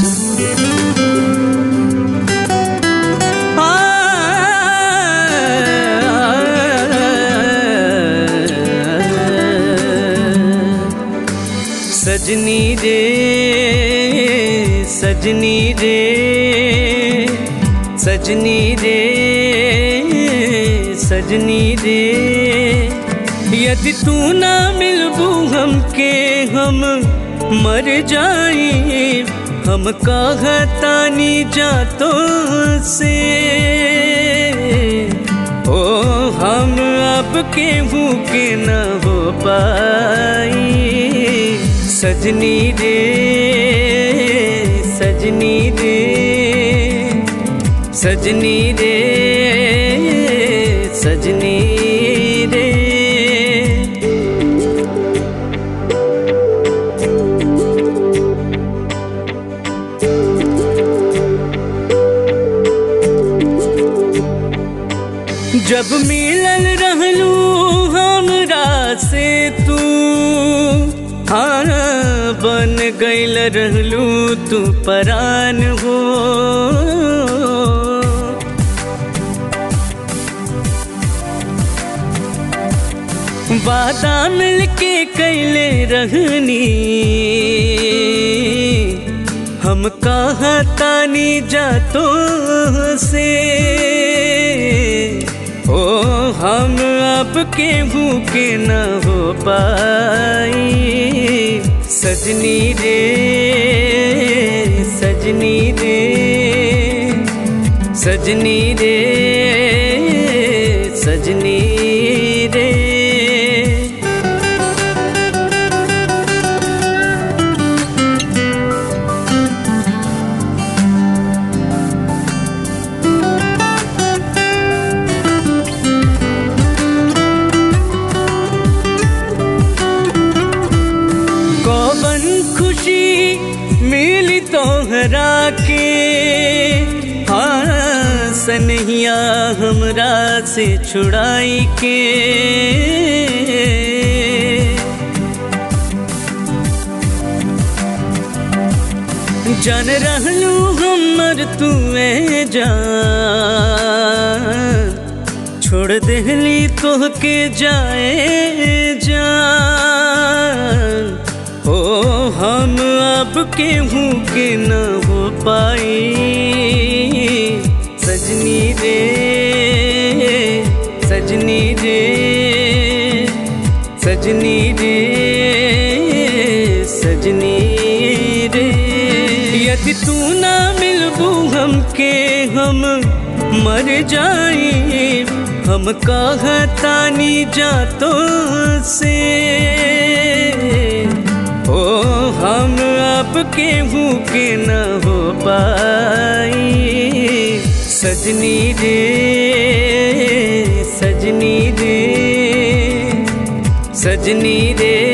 सजनी रे सजनी रे सजनी रे सजनी रे, यदि तू ना मिलबू हमके हम मर जाई। हम कहतानी जातो से ओ हम अब केहू के न हो पाई। सजनी रे सजनी रे सजनी रे सजनी रे। जब मिलल रहलू हमरा से तू, हाँ बन गइल रहलू तू परान हो। वादा मिलके कैले रहनी, हम कहतानी जातो से ओ हम अब केहू के न हो पाई। सजनी रे सजनी रे सजनी रे सजनी रे। मिली तोहरा के हाँ सनहिया हमरा से छुड़ाई के। जान रहलू हमर तुए जान, छोड़ देहली तोहके जाए जान। ओ हम अब केहू के न हो पाई। सजनी रे सजनी रे सजनी रे सजनी रे, यदि तू ना मिलबू हमके हम मर जाई। हम कहतानी जातो से ओ हम अब केहू के न हो पाई। सजनी रे सजनी रे सजनी रे